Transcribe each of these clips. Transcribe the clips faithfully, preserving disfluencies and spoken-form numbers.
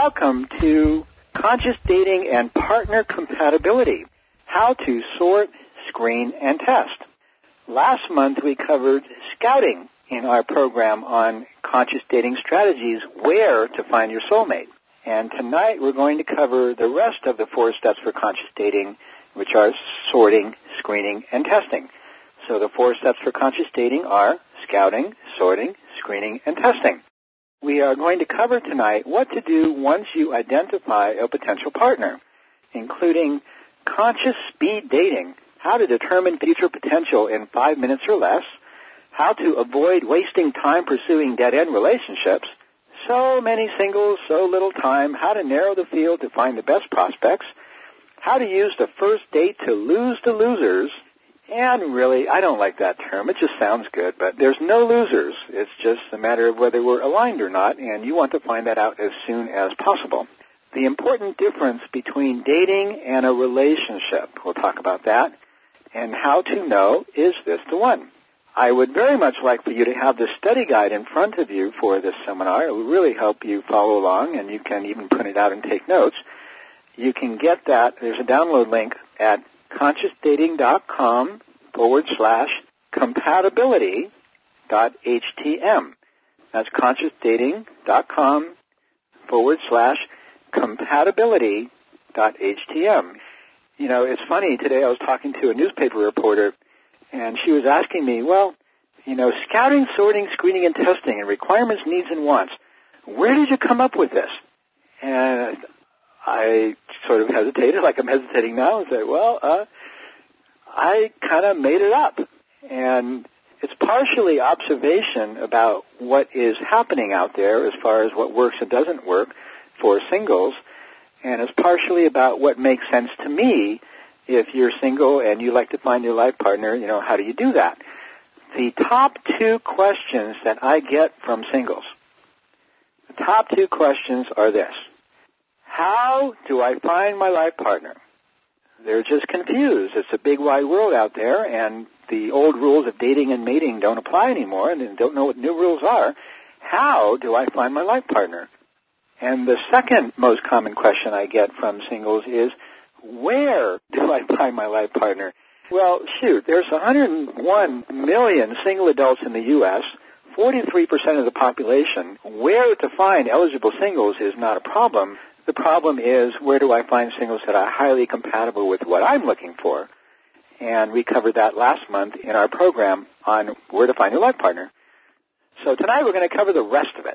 Welcome to Conscious Dating and Partner Compatibility, How to Sort, Screen, and Test. Last month we covered scouting in our program on conscious dating strategies, where to find your soulmate. And tonight we're going to cover the rest of the four steps for conscious dating, which are sorting, screening, and testing. So the four steps for conscious dating are scouting, sorting, screening, and testing. We are going to cover tonight what to do once you identify a potential partner, including conscious speed dating, how to determine future potential in five minutes or less, how to avoid wasting time pursuing dead-end relationships, so many singles, so little time, how to narrow the field to find the best prospects, how to use the first date to lose the losers. And really, I don't like that term. It just sounds good, but there's no losers. It's just a matter of whether we're aligned or not, and you want to find that out as soon as possible. The important difference between dating and a relationship, we'll talk about that, and how to know, is this the one? I would very much like for you to have the study guide in front of you for this seminar. It will really help you follow along, and you can even print it out and take notes. You can get that. There's a download link at consciousdating.com forward slash compatibility dot htm. That's consciousdating.com forward slash compatibility dot htm. You know, it's funny, today I was talking to a newspaper reporter, and she was asking me, well, you know, scouting, sorting, screening, and testing, and requirements, needs, and wants. Where did you come up with this? And I sort of hesitated, like I'm hesitating now, and said, well, uh, I kind of made it up. And it's partially observation about what is happening out there as far as what works and doesn't work for singles, and it's partially about what makes sense to me. If you're single and you like to find your life partner, you know, how do you do that? The top two questions that I get from singles, the top two questions are this. How do I find my life partner? They're just confused. It's a big wide world out there, and the old rules of dating and mating don't apply anymore, and they don't know what new rules are. How do I find my life partner? And the second most common question I get from singles is, where do I find my life partner? Well, shoot, there's one hundred one million single adults in the U S, forty-three percent of the population. Where to find eligible singles is not a problem. The problem is, where do I find singles that are highly compatible with what I'm looking for? And we covered that last month in our program on where to find your life partner. So tonight we're going to cover the rest of it.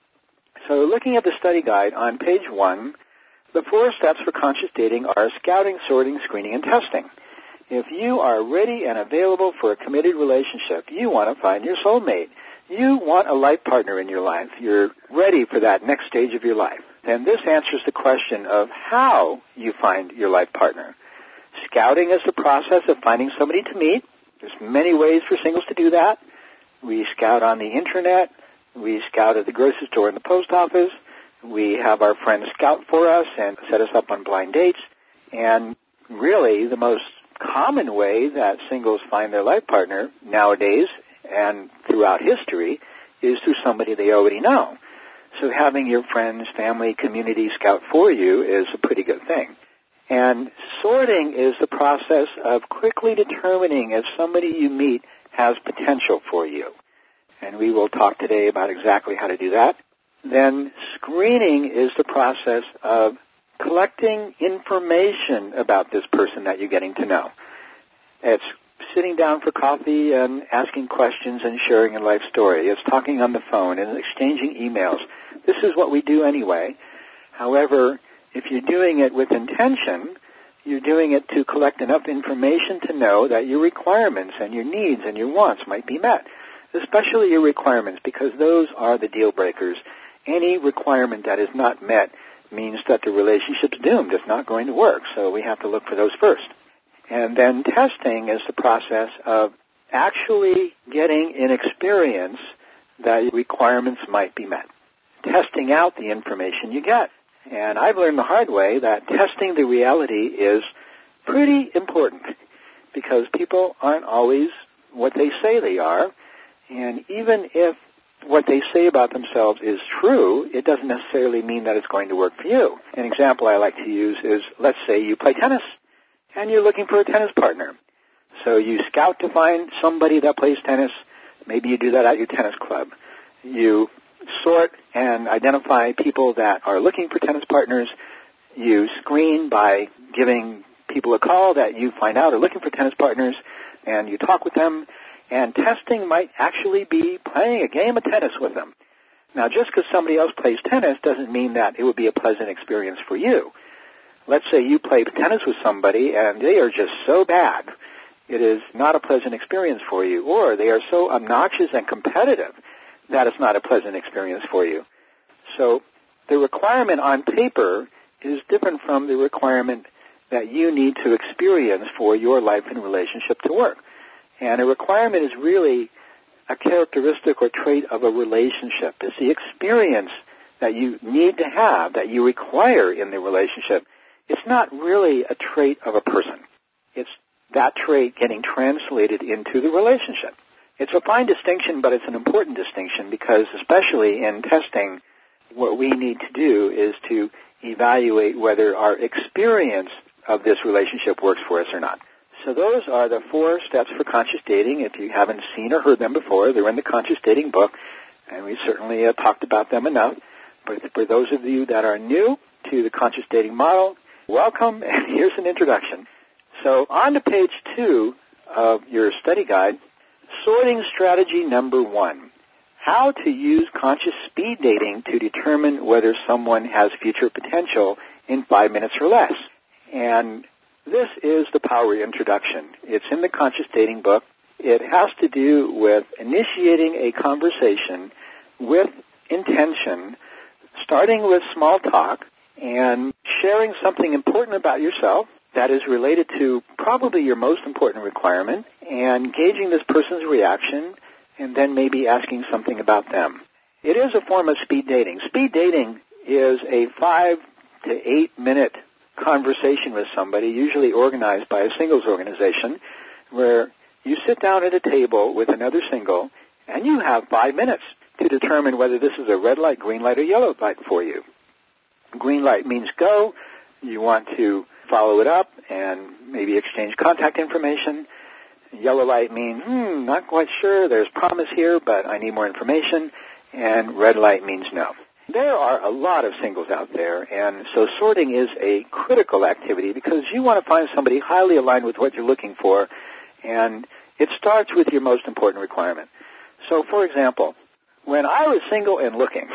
So looking at the study guide on page one, the four steps for conscious dating are scouting, sorting, screening, and testing. If you are ready and available for a committed relationship, you want to find your soulmate. You want a life partner in your life. You're ready for that next stage of your life. Then this answers the question of how you find your life partner. Scouting is the process of finding somebody to meet. There's many ways for singles to do that. We scout on the internet. We scout at the grocery store and the post office. We have our friends scout for us and set us up on blind dates. And really, the most common way that singles find their life partner nowadays and throughout history is through somebody they already know. So having your friends, family, community scout for you is a pretty good thing. And sorting is the process of quickly determining if somebody you meet has potential for you. And we will talk today about exactly how to do that. Then screening is the process of collecting information about this person that you're getting to know. It's sitting down for coffee and asking questions and sharing a life story. It's talking on the phone and exchanging emails. This is what we do anyway. However, if you're doing it with intention, you're doing it to collect enough information to know that your requirements and your needs and your wants might be met, especially your requirements, because those are the deal breakers. Any requirement that is not met means that the relationship's doomed. It's not going to work, so we have to look for those first. And then testing is the process of actually getting an experience that requirements might be met. Testing out the information you get. And I've learned the hard way that testing the reality is pretty important because people aren't always what they say they are. And even if what they say about themselves is true, it doesn't necessarily mean that it's going to work for you. An example I like to use is, let's say you play tennis and you're looking for a tennis partner. So you scout to find somebody that plays tennis. Maybe you do that at your tennis club. You sort and identify people that are looking for tennis partners. You screen by giving people a call that you find out are looking for tennis partners, and you talk with them. And testing might actually be playing a game of tennis with them. Now, just because somebody else plays tennis doesn't mean that it would be a pleasant experience for you. Let's say you play tennis with somebody and they are just so bad, it is not a pleasant experience for you, or they are so obnoxious and competitive that it's not a pleasant experience for you. So the requirement on paper is different from the requirement that you need to experience for your life and relationship to work. And a requirement is really a characteristic or trait of a relationship. It's the experience that you need to have, that you require in the relationship. It's not really a trait of a person. It's that trait getting translated into the relationship. It's a fine distinction, but it's an important distinction because, especially in testing, what we need to do is to evaluate whether our experience of this relationship works for us or not. So those are the four steps for conscious dating. If you haven't seen or heard them before, they're in the Conscious Dating book, and we certainly have talked about them enough. But for those of you that are new to the Conscious Dating model, welcome, and here's an introduction. So on to page two of your study guide, sorting strategy number one, how to use conscious speed dating to determine whether someone has future potential in five minutes or less. And this is the power introduction. It's in the Conscious Dating book. It has to do with initiating a conversation with intention, starting with small talk, and sharing something important about yourself that is related to probably your most important requirement, and gauging this person's reaction, and then maybe asking something about them. It is a form of speed dating. Speed dating is a five to eight minute conversation with somebody, usually organized by a singles organization, where you sit down at a table with another single, and you have five minutes to determine whether this is a red light, green light, or yellow light for you. Green light means go. You want to follow it up and maybe exchange contact information. Yellow light means, hmm, not quite sure. There's promise here, but I need more information. And red light means no. There are a lot of singles out there, and so sorting is a critical activity because you want to find somebody highly aligned with what you're looking for, and it starts with your most important requirement. So, for example, when I was single and looking,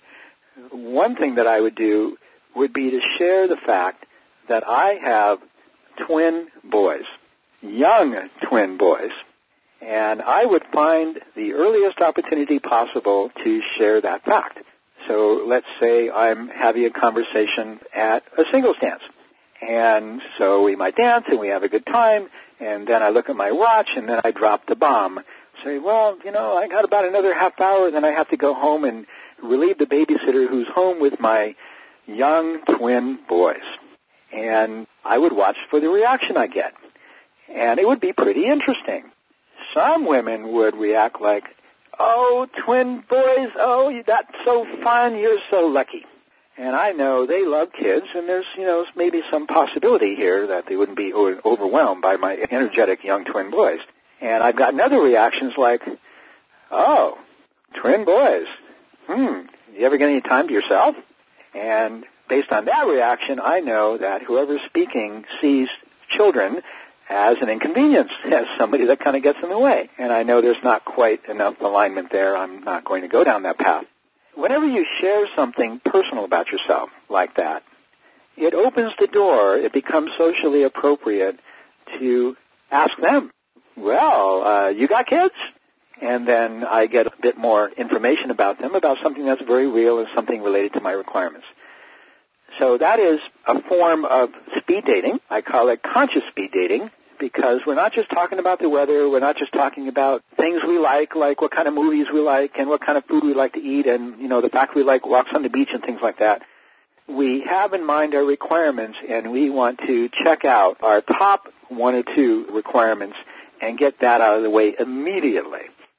one thing that I would do would be to share the fact that I have twin boys, young twin boys, and I would find the earliest opportunity possible to share that fact. So let's say I'm having a conversation at a singles dance. And so we might dance and we have a good time, and then I look at my watch and then I drop the bomb. Say, well, you know, I got about another half hour, then I have to go home and relieve the babysitter who's home with my young twin boys. And I would watch for the reaction I get. And it would be pretty interesting. Some women would react like, oh, twin boys, oh, that's so fun, you're so lucky. And I know they love kids, and there's, you know, maybe some possibility here that they wouldn't be overwhelmed by my energetic young twin boys. And I've gotten other reactions like, oh, twin boys, hmm, you ever get any time to yourself? And based on that reaction, I know that whoever's speaking sees children as an inconvenience, as somebody that kind of gets in the way. And I know there's not quite enough alignment there. I'm not going to go down that path. Whenever you share something personal about yourself like that, it opens the door. It becomes socially appropriate to ask them, well, uh, you got kids? And then I get a bit more information about them, about something that's very real and something related to my requirements. So that is a form of speed dating. I call it conscious speed dating because we're not just talking about the weather. We're not just talking about things we like, like what kind of movies we like and what kind of food we like to eat and, you know, the fact we like walks on the beach and things like that. We have in mind our requirements, and we want to check out our top one or two requirements and get that out of the way immediately.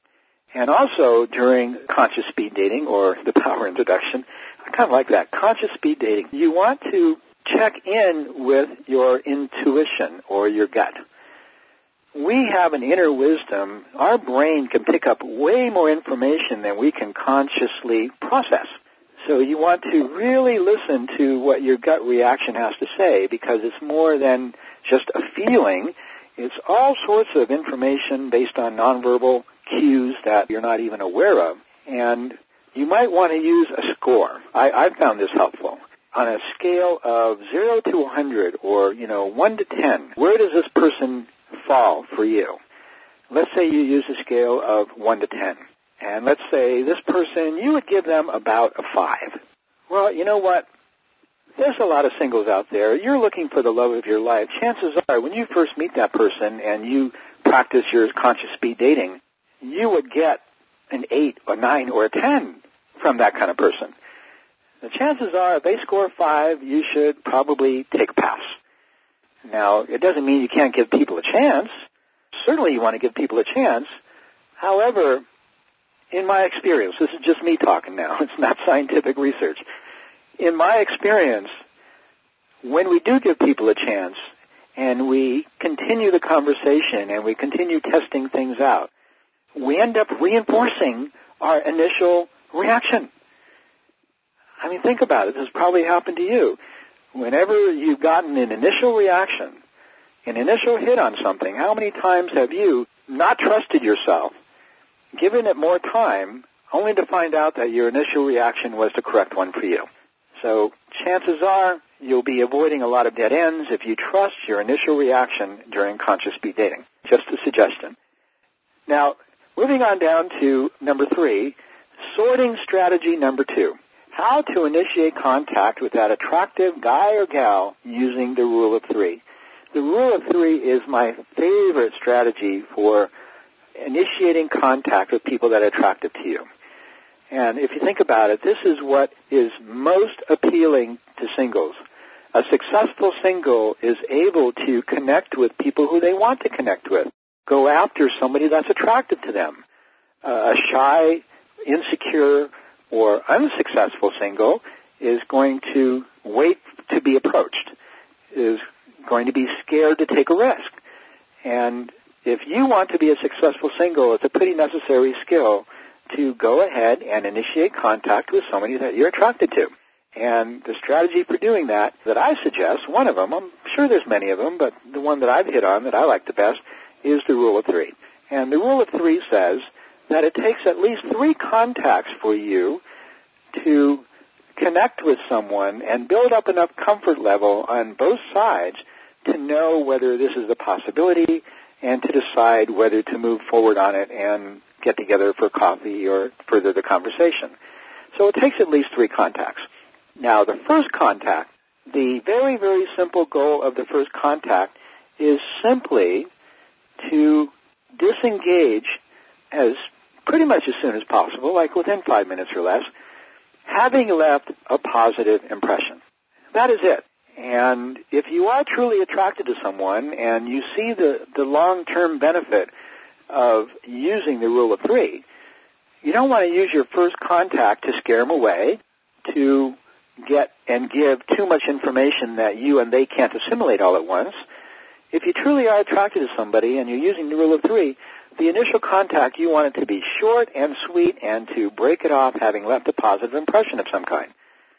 And also during conscious speed dating or the power introduction, I kind of like that, conscious speed dating, you want to check in with your intuition or your gut. We have an inner wisdom. Our brain can pick up way more information than we can consciously process. So you want to really listen to what your gut reaction has to say, because it's more than just a feeling. It's all sorts of information based on nonverbal cues that you're not even aware of. And you might want to use a score. I, I found this helpful. On a scale of zero to one hundred, or, you know, one to ten, where does this person fall for you? Let's say you use a scale of one to ten. And let's say this person, you would give them about a five. Well, you know what? There's a lot of singles out there. You're looking for the love of your life. Chances are, when you first meet that person and you practice your conscious speed dating, you would get an eight, or nine, or a ten from that kind of person. The chances are, if they score five, you should probably take a pass. Now, it doesn't mean you can't give people a chance. Certainly you want to give people a chance. However, in my experience, this is just me talking now, it's not scientific research. In my experience, when we do give people a chance and we continue the conversation and we continue testing things out, we end up reinforcing our initial reaction. I mean, think about it. This has probably happened to you. Whenever you've gotten an initial reaction, an initial hit on something, how many times have you not trusted yourself, given it more time, only to find out that your initial reaction was the correct one for you? So chances are you'll be avoiding a lot of dead ends if you trust your initial reaction during conscious speed dating. Just a suggestion. Now, moving on down to number three, sorting strategy number two. How to initiate contact with that attractive guy or gal using the rule of three. The rule of three is my favorite strategy for initiating contact with people that are attractive to you. And if you think about it, this is what is most appealing to singles. A successful single is able to connect with people who they want to connect with. Go after somebody that's attractive to them. Uh, a shy, insecure, or unsuccessful single is going to wait to be approached, is going to be scared to take a risk. And if you want to be a successful single, it's a pretty necessary skill to go ahead and initiate contact with somebody that you're attracted to. And the strategy for doing that, that I suggest, one of them, I'm sure there's many of them, but the one that I've hit on that I like the best is the rule of three. And the rule of three says that it takes at least three contacts for you to connect with someone and build up enough comfort level on both sides to know whether this is a possibility and to decide whether to move forward on it and get together for coffee or further the conversation. So it takes at least three contacts. Now, the first contact, the very, very simple goal of the first contact is simply to disengage as pretty much as soon as possible, like within five minutes or less, having left a positive impression. That is it. And if you are truly attracted to someone and you see the, the long-term benefit of using the rule of three, you don't want to use your first contact to scare them away, to get and give too much information that you and they can't assimilate all at once. If you truly are attracted to somebody and you're using the rule of three, the initial contact, you want it to be short and sweet and to break it off having left a positive impression of some kind.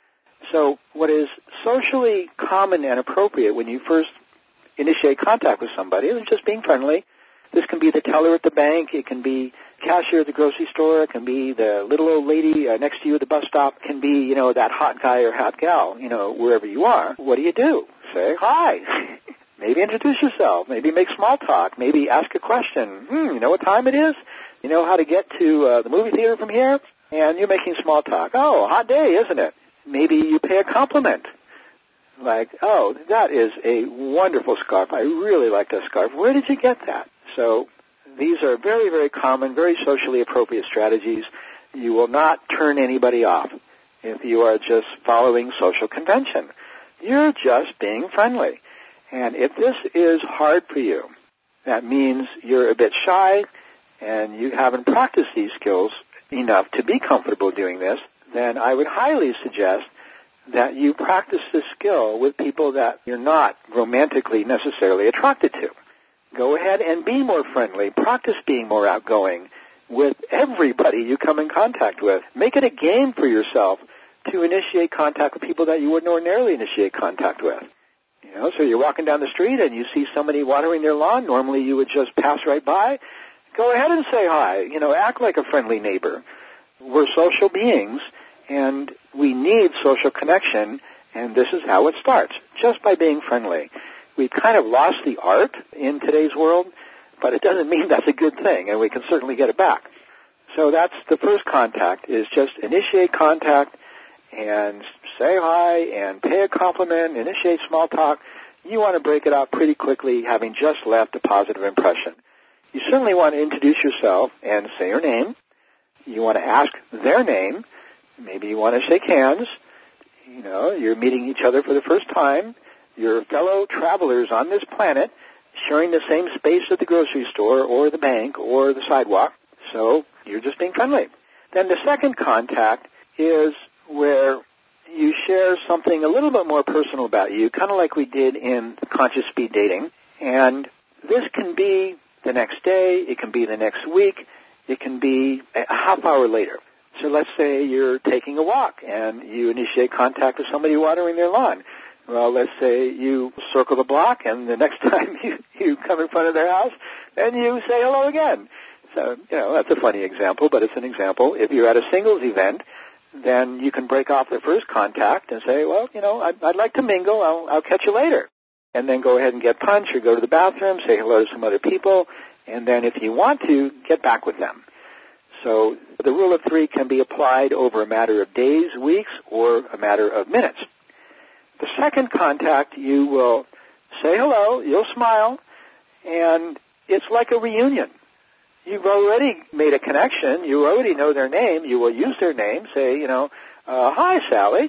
So what is socially common and appropriate when you first initiate contact with somebody is just being friendly. This can be the teller at the bank. It can be cashier at the grocery store. It can be the little old lady uh, next to you at the bus stop. It can be, you know, that hot guy or hot gal, you know, wherever you are. What do you do? Say hi. Maybe introduce yourself. Maybe make small talk. Maybe ask a question. Hmm, you know what time it is? You know how to get to uh, the movie theater from here? And you're making small talk. Oh, hot day, isn't it? Maybe you pay a compliment. Like, oh, that is a wonderful scarf. I really like that scarf. Where did you get that? So these are very, very common, very socially appropriate strategies. You will not turn anybody off if you are just following social convention. You're just being friendly. And if this is hard for you, that means you're a bit shy and you haven't practiced these skills enough to be comfortable doing this, then I would highly suggest that you practice this skill with people that you're not romantically necessarily attracted to. Go ahead and be more friendly. Practice being more outgoing with everybody you come in contact with. Make it a game for yourself to initiate contact with people that you wouldn't ordinarily initiate contact with. You know, so you're walking down the street and you see somebody watering their lawn. Normally you would just pass right by. Go ahead and say hi. You know, act like a friendly neighbor. We're social beings, and we need social connection, and this is how it starts, just by being friendly. We've kind of lost the art in today's world, but it doesn't mean that's a good thing, and we can certainly get it back. So that's the first contact, is just initiate contact and say hi and pay a compliment, initiate small talk. You want to break it out pretty quickly, having just left a positive impression. You certainly want to introduce yourself and say your name. You want to ask their name. Maybe you want to shake hands. You know, you're meeting each other for the first time. You're fellow travelers on this planet, sharing the same space at the grocery store or the bank or the sidewalk. So you're just being friendly. Then the second contact is where you share something a little bit more personal about you, kind of like we did in conscious speed dating. And this can be the next day, it can be the next week, it can be a half hour later. So let's say you're taking a walk and you initiate contact with somebody watering their lawn. Well, let's say you circle the block and the next time you, you come in front of their house, then you say hello again. So, you know, that's a funny example, but it's an example. If you're at a singles event, then you can break off the first contact and say, well, you know, I'd, I'd like to mingle. I'll, I'll catch you later. And then go ahead and get punch or go to the bathroom, say hello to some other people, and then if you want to, get back with them. So the rule of three can be applied over a matter of days, weeks, or a matter of minutes. The second contact, you will say hello, you'll smile, and it's like a reunion. You've already made a connection. You already know their name. You will use their name, say, you know, uh, hi, Sally.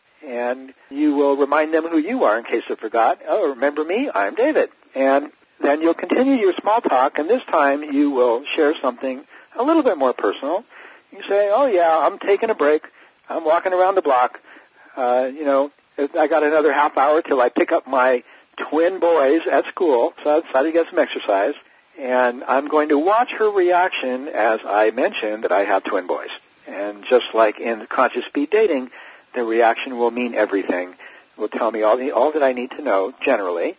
And you will remind them who you are in case they forgot. Oh, remember me? I'm David. And then you'll continue your small talk, and this time you will share something a little bit more personal. You say, oh, yeah, I'm taking a break. I'm walking around the block. Uh, you know, I got another half hour till I pick up my twin boys at school, so I decided to get some exercise. And I'm going to watch her reaction as I mention that I have twin boys. And just like in conscious speed dating, the reaction will mean everything. It will tell me all, the, all that I need to know, generally.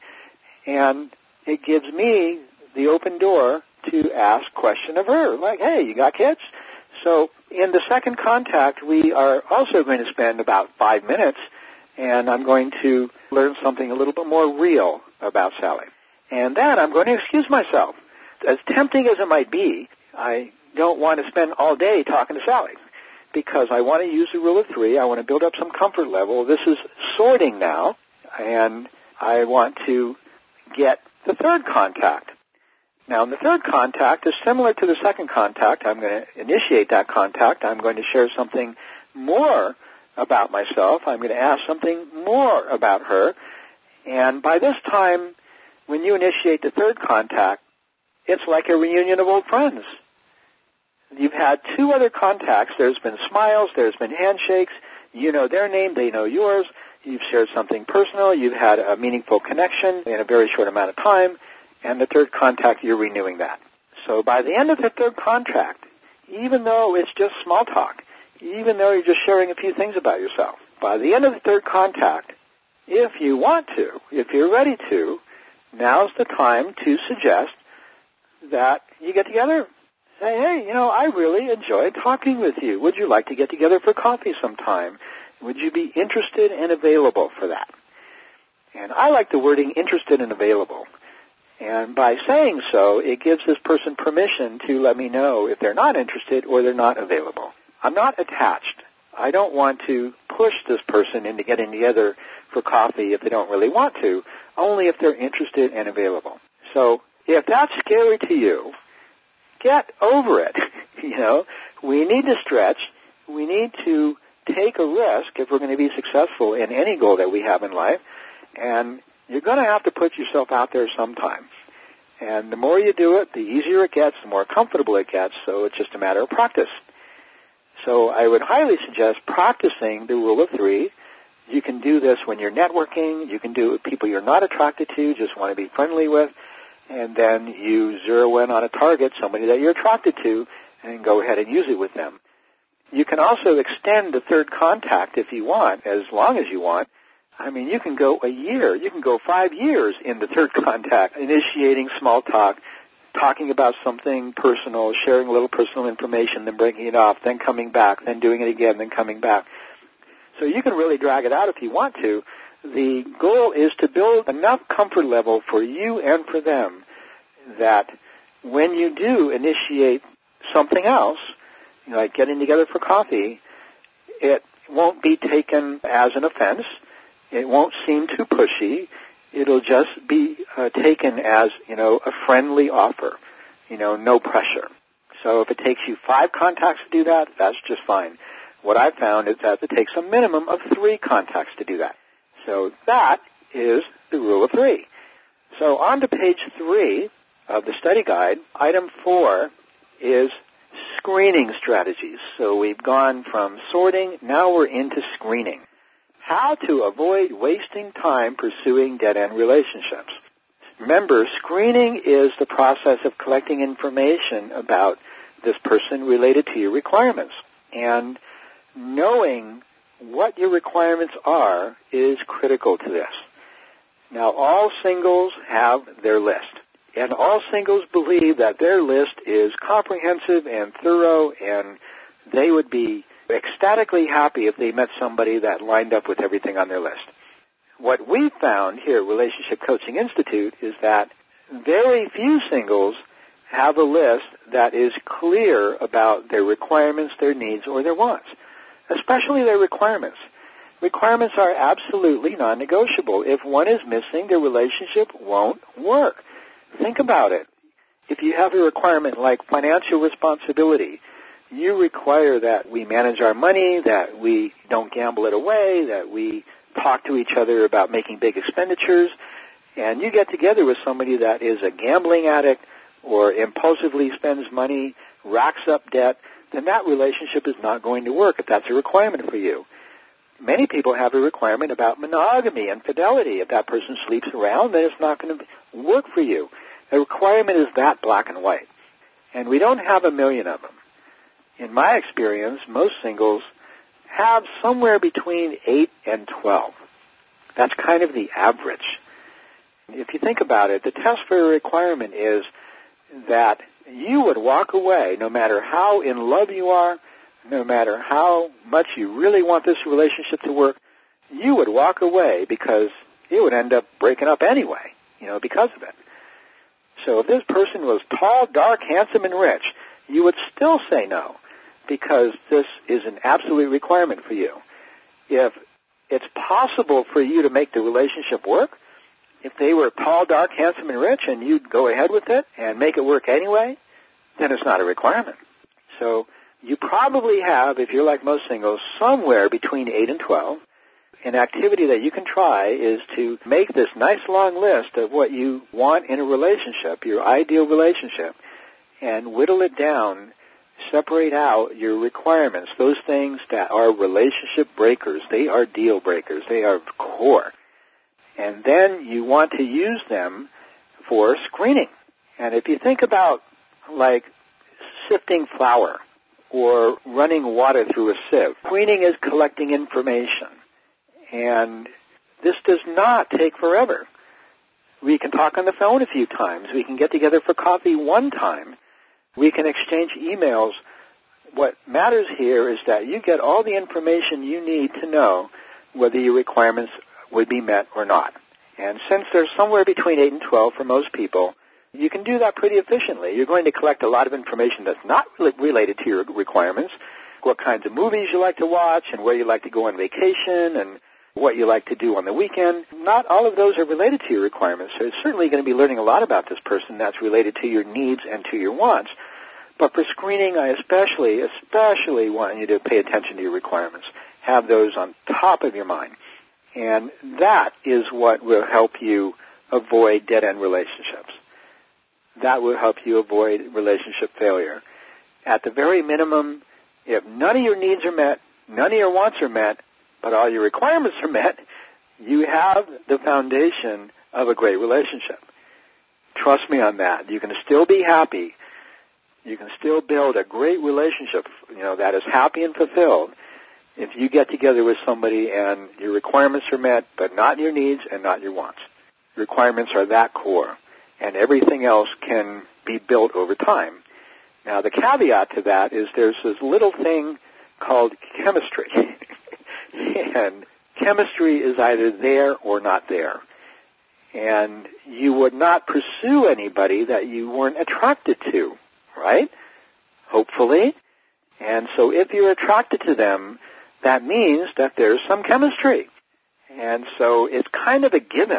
And it gives me the open door to ask question of her, like, hey, you got kids? So in the second contact, we are also going to spend about five minutes, and I'm going to learn something a little bit more real about Sally. And then I'm going to excuse myself. As tempting as it might be, I don't want to spend all day talking to Sally because I want to use the rule of three. I want to build up some comfort level. This is sorting now, and I want to get the third contact. Now, in the third contact is similar to the second contact. I'm going to initiate that contact. I'm going to share something more about myself. I'm going to ask something more about her. And by this time, when you initiate the third contact, it's like a reunion of old friends. You've had two other contacts. There's been smiles. There's been handshakes. You know their name. They know yours. You've shared something personal. You've had a meaningful connection in a very short amount of time. And the third contact, you're renewing that. So by the end of the third contact, even though it's just small talk, even though you're just sharing a few things about yourself, by the end of the third contact, if you want to, if you're ready to, now's the time to suggest that you get together. Say, hey, you know, I really enjoyed talking with you. Would you like to get together for coffee sometime? Would you be interested and available for that? And I like the wording interested and available. And by saying so, it gives this person permission to let me know if they're not interested or they're not available. I'm not attached. I don't want to push this person into getting together for coffee if they don't really want to, only if they're interested and available. So if that's scary to you, get over it. You know, we need to stretch. We need to take a risk if we're going to be successful in any goal that we have in life. And you're going to have to put yourself out there sometime. And the more you do it, the easier it gets, the more comfortable it gets, so it's just a matter of practice. So I would highly suggest practicing the rule of three. You can do this when you're networking. You can do it with people you're not attracted to, just want to be friendly with. And then you zero in on a target, somebody that you're attracted to, and go ahead and use it with them. You can also extend the third contact if you want, as long as you want. I mean, you can go a year, you can go five years in the third contact, initiating small talk, talking about something personal, sharing a little personal information, then breaking it off, then coming back, then doing it again, then coming back. So you can really drag it out if you want to. The goal is to build enough comfort level for you and for them that when you do initiate something else, you know, like getting together for coffee, it won't be taken as an offense. It won't seem too pushy. It'll just be uh, taken as, you know, a friendly offer, you know, no pressure. So if it takes you five contacts to do that, that's just fine. What I've found is that it takes a minimum of three contacts to do that. So that is the rule of three. So on to page three of the study guide. Item four is screening strategies. So we've gone from sorting, now we're into screening. How to avoid wasting time pursuing dead-end relationships. Remember, screening is the process of collecting information about this person related to your requirements. And knowing what your requirements are is critical to this. Now, all singles have their list. And all singles believe that their list is comprehensive and thorough, and they would be ecstatically happy if they met somebody that lined up with everything on their list. What we found here at Relationship Coaching Institute is that very few singles have a list that is clear about their requirements, their needs, or their wants, especially their requirements. Requirements are absolutely non-negotiable. If one is missing, the relationship won't work. Think about it. If you have a requirement like financial responsibility, you require that we manage our money, that we don't gamble it away, that we talk to each other about making big expenditures, and you get together with somebody that is a gambling addict or impulsively spends money, racks up debt, then that relationship is not going to work if that's a requirement for you. Many people have a requirement about monogamy and fidelity. If that person sleeps around, then it's not going to work for you. The requirement is that black and white. And we don't have a million of them. In my experience, most singles have somewhere between eight and twelve. That's kind of the average. If you think about it, the test for a requirement is that you would walk away, no matter how in love you are, no matter how much you really want this relationship to work, you would walk away because it would end up breaking up anyway, you know, because of it. So if this person was tall, dark, handsome, and rich, you would still say no because this is an absolute requirement for you. If it's possible for you to make the relationship work, if they were tall, dark, handsome, and rich, and you'd go ahead with it and make it work anyway, then it's not a requirement. So you probably have, if you're like most singles, somewhere between eight and twelve. An activity that you can try is to make this nice long list of what you want in a relationship, your ideal relationship, and whittle it down, separate out your requirements, those things that are relationship breakers. They are deal breakers. They are core. And then you want to use them for screening. And if you think about, like, sifting flour or running water through a sieve, screening is collecting information. And this does not take forever. We can talk on the phone a few times. We can get together for coffee one time. We can exchange emails. What matters here is that you get all the information you need to know whether your requirements would be met or not. And since there's somewhere between eight and twelve for most people, you can do that pretty efficiently. You're going to collect a lot of information that's not related to your requirements, what kinds of movies you like to watch and where you like to go on vacation and what you like to do on the weekend. Not all of those are related to your requirements. So you're certainly going to be learning a lot about this person that's related to your needs and to your wants. But for screening, I especially, especially want you to pay attention to your requirements. Have those on top of your mind. And that is what will help you avoid dead-end relationships. that will help you avoid relationship failure. At the very minimum, if none of your needs are met, none of your wants are met, but all your requirements are met, you have the foundation of a great relationship. Trust me on that. You can still be happy. You can still build a great relationship, you know, that is happy and fulfilled if you get together with somebody and your requirements are met, but not your needs and not your wants. Requirements are that core, and everything else can be built over time. Now, the caveat to that is there's this little thing called chemistry. And chemistry is either there or not there. And you would not pursue anybody that you weren't attracted to, right? Hopefully. And so if you're attracted to them, that means that there's some chemistry. And so it's kind of a given.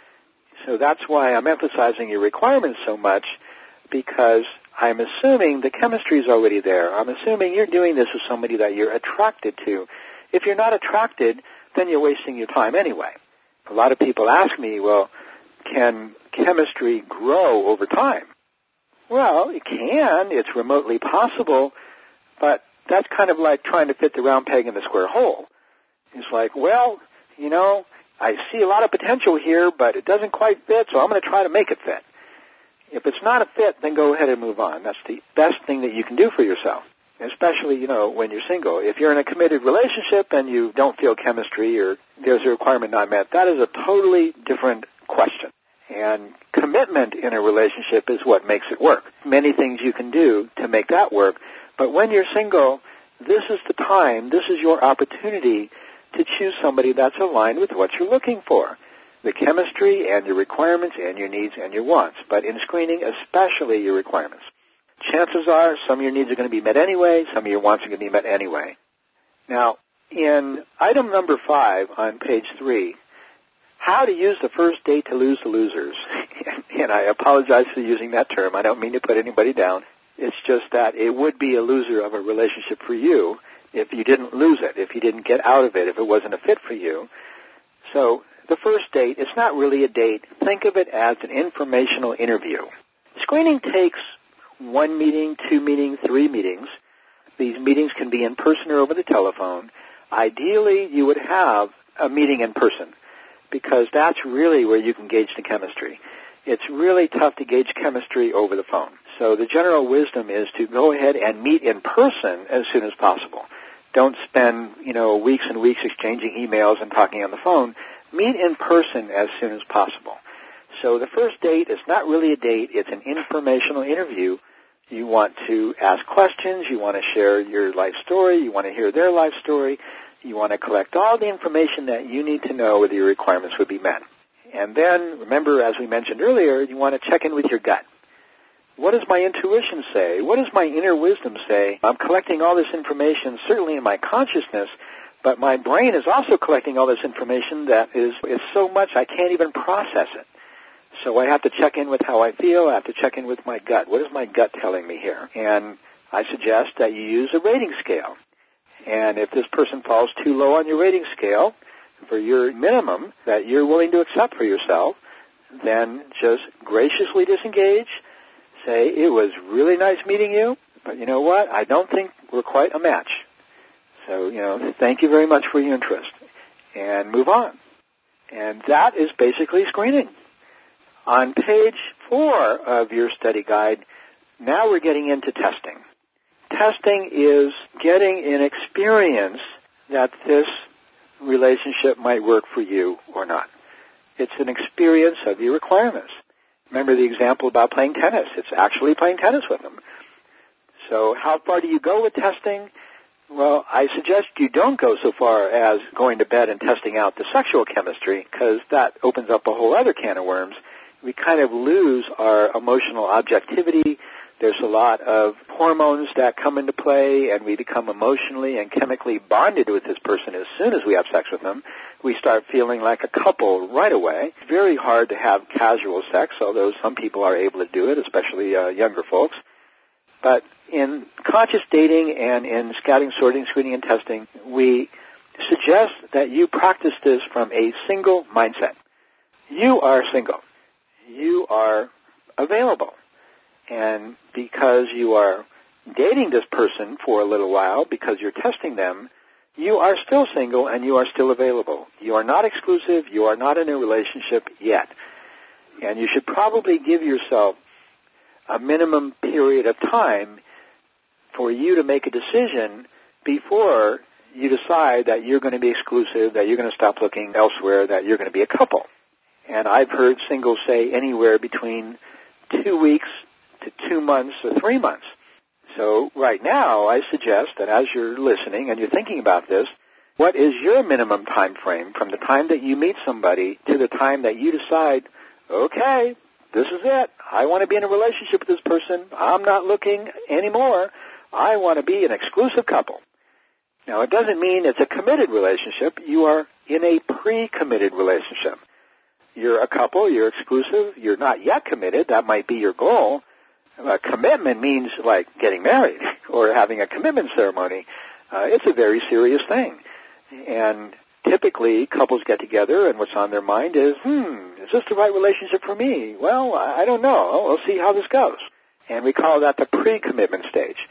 So that's why I'm emphasizing your requirements so much, because I'm assuming the chemistry is already there. I'm assuming you're doing this with somebody that you're attracted to. If you're not attracted, then you're wasting your time anyway. A lot of people ask me, well, can chemistry grow over time? Well, it can. It's remotely possible, but that's kind of like trying to fit the round peg in the square hole. It's like, well, you know, I see a lot of potential here, but it doesn't quite fit, so I'm going to try to make it fit. If it's not a fit, then go ahead and move on. That's the best thing that you can do for yourself, especially, you know, when you're single. If you're in a committed relationship and you don't feel chemistry or there's a requirement not met, that is a totally different question. And commitment in a relationship is what makes it work. Many things you can do to make that work, but when you're single, this is the time, this is your opportunity to choose somebody that's aligned with what you're looking for. The chemistry and your requirements and your needs and your wants, but in screening, especially your requirements. Chances are some of your needs are going to be met anyway, some of your wants are going to be met anyway. Now, in item number five on page three, how to use the first date to lose the losers. And I apologize for using that term. I don't mean to put anybody down. It's just that it would be a loser of a relationship for you if you didn't lose it, if you didn't get out of it, if it wasn't a fit for you. So the first date, it's not really a date. Think of it as an informational interview. Screening takes one meeting, two meetings, three meetings. These meetings can be in person or over the telephone. Ideally, you would have a meeting in person because that's really where you can gauge the chemistry. It's really tough to gauge chemistry over the phone. So the general wisdom is to go ahead and meet in person as soon as possible. Don't spend, you know, weeks and weeks exchanging emails and talking on the phone. Meet in person as soon as possible. So the first date is not really a date. It's an informational interview. You want to ask questions. You want to share your life story. You want to hear their life story. You want to collect all the information that you need to know whether your requirements would be met. And then, remember, as we mentioned earlier, you want to check in with your gut. What does my intuition say? What does my inner wisdom say? I'm collecting all this information, certainly in my consciousness, but my brain is also collecting all this information that is, is so much I can't even process it. So I have to check in with how I feel. I have to check in with my gut. What is my gut telling me here? And I suggest that you use a rating scale. And if this person falls too low on your rating scale, for your minimum that you're willing to accept for yourself, then just graciously disengage. Say, it was really nice meeting you, but you know what? I don't think we're quite a match. So, you know, thank you very much for your interest. And move on. And that is basically screening. On page four of your study guide, now we're getting into testing. Testing is getting an experience that this relationship might work for you or not. It's an experience of your requirements. Remember the example about playing tennis. It's actually playing tennis with them. So how far do you go with testing? Well, I suggest you don't go so far as going to bed and testing out the sexual chemistry, because that opens up a whole other can of worms. We kind of lose our emotional objectivity. There's a lot of hormones that come into play, and we become emotionally and chemically bonded with this person as soon as we have sex with them. We start feeling like a couple right away. It's very hard to have casual sex, although some people are able to do it, especially uh, younger folks. But in conscious dating and in scouting, sorting, screening, and testing, we suggest that you practice this from a single mindset. You are single. You are available. And because you are dating this person for a little while, because you're testing them, you are still single and you are still available. You are not exclusive. You are not in a relationship yet. And you should probably give yourself a minimum period of time for you to make a decision before you decide that you're going to be exclusive, that you're going to stop looking elsewhere, that you're going to be a couple. And I've heard singles say anywhere between two weeks to two months or three months. So right now, I suggest that as you're listening and you're thinking about this, what is your minimum time frame from the time that you meet somebody to the time that you decide, okay, this is it. I want to be in a relationship with this person. I'm not looking anymore. I want to be an exclusive couple. Now, it doesn't mean it's a committed relationship. You are in a pre-committed relationship. You're a couple. You're exclusive. You're not yet committed. That might be your goal. A commitment means like getting married or having a commitment ceremony. Uh, it's a very serious thing. And typically, couples get together, and what's on their mind is, hmm, is this the right relationship for me? Well, I don't know. We'll see how this goes. And we call that the pre-commitment stage.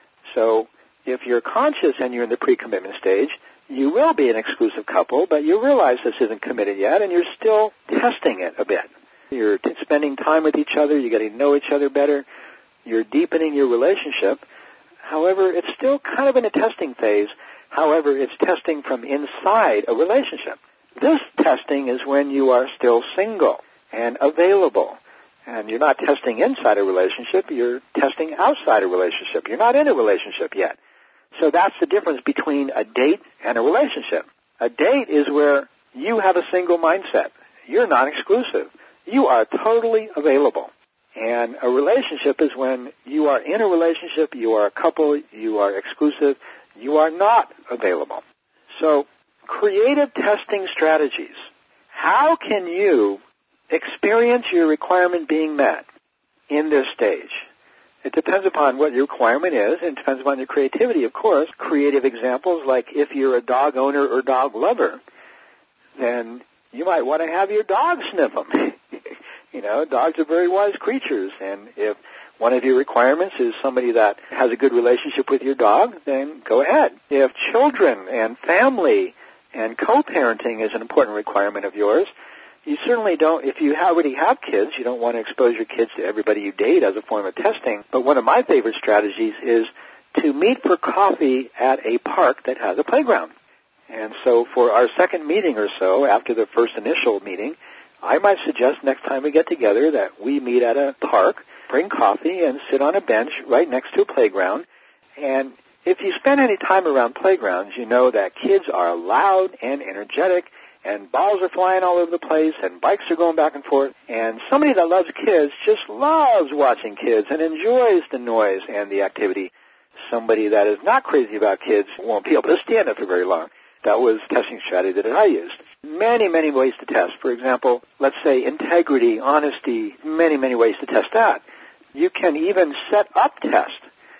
So if you're conscious and you're in the pre-commitment stage, you will be an exclusive couple, but you realize this isn't committed yet, and you're still testing it a bit. You're t- spending time with each other. You're getting to know each other better. You're deepening your relationship. However, it's still kind of in a testing phase. However, it's testing from inside a relationship. This testing is when you are still single and available. And you're not testing inside a relationship. You're testing outside a relationship. You're not in a relationship yet. So that's the difference between a date and a relationship. A date is where you have a single mindset. You're not exclusive. You are totally available. And a relationship is when you are in a relationship, you are a couple, you are exclusive, you are not available. So, creative testing strategies. How can you experience your requirement being met in this stage? It depends upon what your requirement is, and it depends upon your creativity, of course. Creative examples, like if you're a dog owner or dog lover, then you might want to have your dog sniff them. You know, dogs are very wise creatures, and if one of your requirements is somebody that has a good relationship with your dog, then go ahead. If children and family and co-parenting is an important requirement of yours, you certainly don't, if you already have kids, you don't want to expose your kids to everybody you date as a form of testing. But one of my favorite strategies is to meet for coffee at a park that has a playground. And so for our second meeting or so, after the first initial meeting, I might suggest next time we get together that we meet at a park, bring coffee, and sit on a bench right next to a playground. And if you spend any time around playgrounds, you know that kids are loud and energetic, and balls are flying all over the place, and bikes are going back and forth. And somebody that loves kids just loves watching kids and enjoys the noise and the activity. Somebody that is not crazy about kids won't be able to stand it for very long. That was a testing strategy that I used. Many, many ways to test. For example, let's say integrity, honesty, many, many ways to test that. You can even set up tests.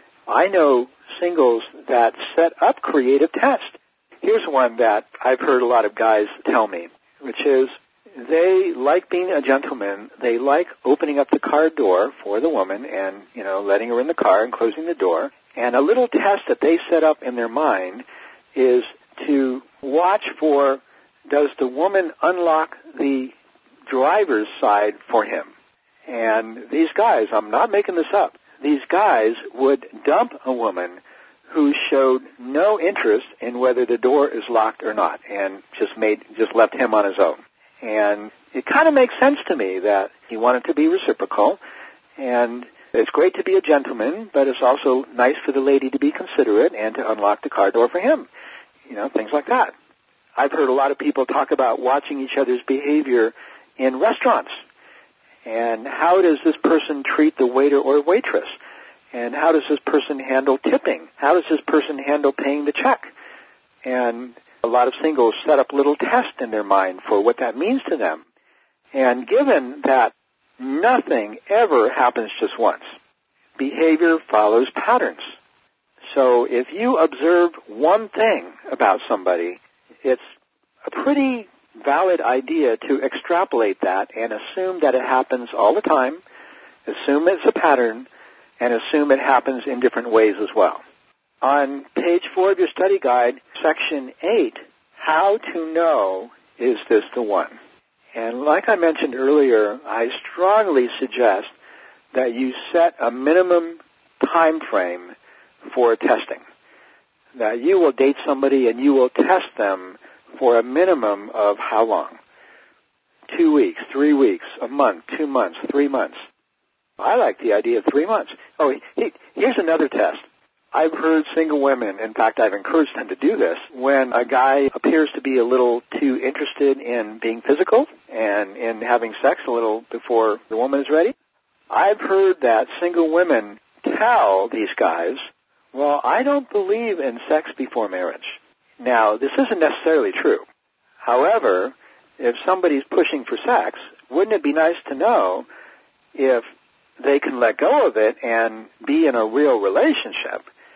I know singles that set up creative tests. Here's one that I've heard a lot of guys tell me, which is they like being a gentleman. They like opening up the car door for the woman and, you know, letting her in the car and closing the door. And a little test that they set up in their mind is to watch for, does the woman unlock the driver's side for him? And these guys, I'm not making this up, these guys would dump a woman who showed no interest in whether the door is locked or not, and just made just left him on his own. And it kind of makes sense to me that he wanted to be reciprocal, and it's great to be a gentleman, but it's also nice for the lady to be considerate and to unlock the car door for him. You know, things like that. I've heard a lot of people talk about watching each other's behavior in restaurants. And how does this person treat the waiter or waitress? And how does this person handle tipping? How does this person handle paying the check? And a lot of singles set up little tests in their mind for what that means to them. And given that nothing ever happens just once, behavior follows patterns. So if you observe one thing about somebody, it's a pretty valid idea to extrapolate that and assume that it happens all the time Assume it's a pattern, and assume it happens in different ways as well. On page four of your study guide, section eight, how to know is this the one? And like I mentioned earlier, I strongly suggest that you set a minimum time frame for testing. That you will date somebody and you will test them for a minimum of how long? Two weeks, three weeks, a month, two months, three months. I like the idea of three months. Oh, he, here's another test. I've heard single women, in fact, I've encouraged them to do this, when a guy appears to be a little too interested in being physical and in having sex a little before the woman is ready. I've heard that single women tell these guys, well, I don't believe in sex before marriage. Now, this isn't necessarily true. However, if somebody's pushing for sex, wouldn't it be nice to know if they can let go of it and be in a real relationship,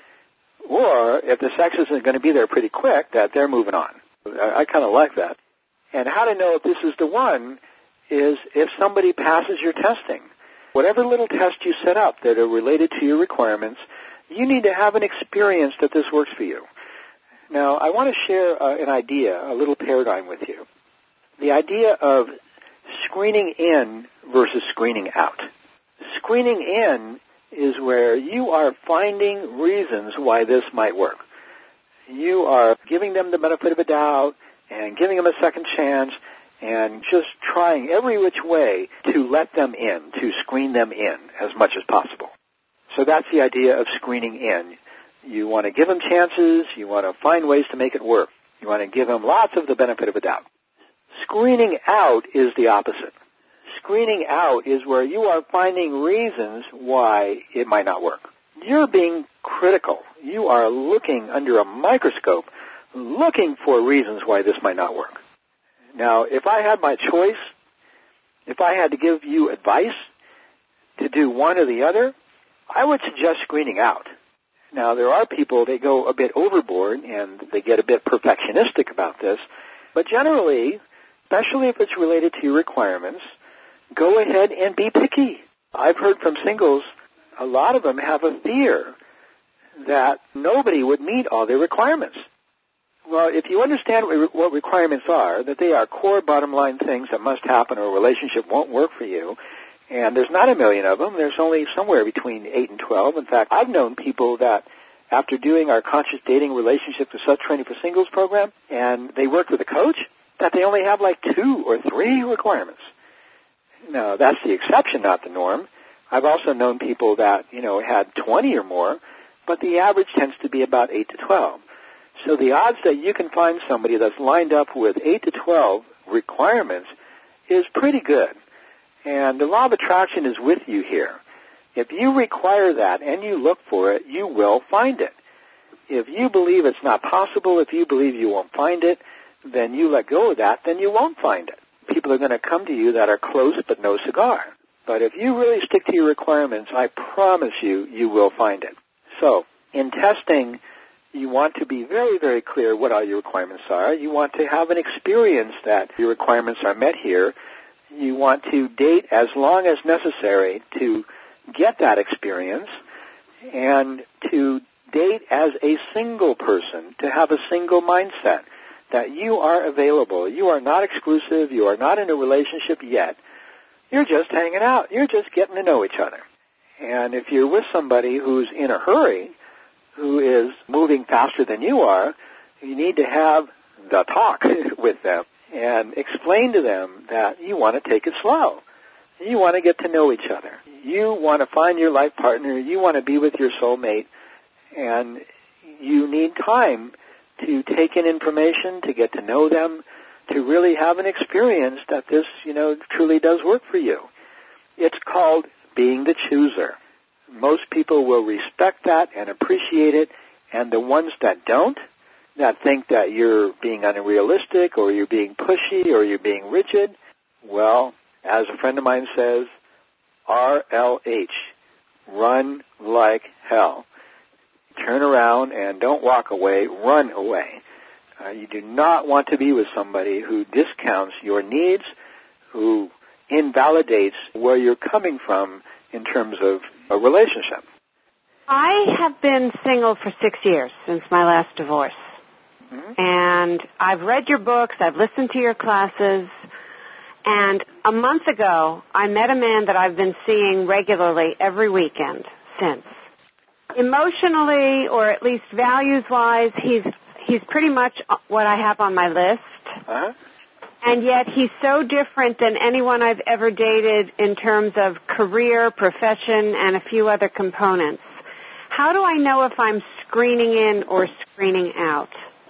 or if the sex isn't going to be there pretty quick, that they're moving on. I, I kind of like that. And how to know if this is the one is if somebody passes your testing. Whatever little test you set up that are related to your requirements, you need to have an experience that this works for you. Now, I want to share uh, an idea, a little paradigm with you. The idea of screening in versus screening out. Screening in is where you are finding reasons why this might work. You are giving them the benefit of a doubt and giving them a second chance and just trying every which way to let them in, to screen them in as much as possible. So that's the idea of screening in. You want to give them chances. You want to find ways to make it work. You want to give them lots of the benefit of a doubt. Screening out is the opposite. Screening out is where you are finding reasons why it might not work. You're being critical. You are looking under a microscope, looking for reasons why this might not work. Now, if I had my choice, if I had to give you advice to do one or the other, I would suggest screening out. Now, there are people, they go a bit overboard and they get a bit perfectionistic about this, but generally, especially if it's related to your requirements, go ahead and be picky. I've heard from singles, a lot of them have a fear that nobody would meet all their requirements. Well, if you understand what requirements are, that they are core bottom line things that must happen or a relationship won't work for you, and there's not a million of them, there's only somewhere between eight and twelve. In fact, I've known people that after doing our Conscious Dating Relationship Success Training for Singles program, and they worked with a coach, that they only have like two or three requirements. Now, that's the exception, not the norm. I've also known people that, you know, had twenty or more, but the average tends to be about eight to twelve. So the odds that you can find somebody that's lined up with eight to twelve requirements is pretty good. And the law of attraction is with you here. If you require that and you look for it, you will find it. If you believe it's not possible, if you believe you won't find it, then you let go of that, then you won't find it. People are going to come to you that are close but no cigar. But if you really stick to your requirements, I promise you, you will find it. So, in testing, you want to be very, very clear what all your requirements are. You want to have an experience that your requirements are met here. You want to date as long as necessary to get that experience and to date as a single person, to have a single mindset, that you are available. You are not exclusive. You are not in a relationship yet. You're just hanging out. You're just getting to know each other. And if you're with somebody who's in a hurry, who is moving faster than you are, you need to have the talk with them and explain to them that you want to take it slow. You want to get to know each other. You want to find your life partner. You want to be with your soulmate. And you need time to take in information, to get to know them, to really have an experience that this, you know, truly does work for you. It's called being the chooser. Most people will respect that and appreciate it, and the ones that don't, that think that you're being unrealistic or you're being pushy or you're being rigid, well, as a friend of mine says, R L H, run like hell. Turn around and don't walk away, run away. Uh, you do not want to be with somebody who discounts your needs, who invalidates where you're coming from in terms of a relationship? I have been single for six years since my last divorce. Mm-hmm. And I've read your books, I've listened to your classes, and a month ago I met a man that I've been seeing regularly every weekend since. Emotionally, or at least values-wise, he's he's pretty much what I have on my list. Uh-huh. And yet he's so different than anyone I've ever dated in terms of career, profession, and a few other components. How do I know if I'm screening in or screening out?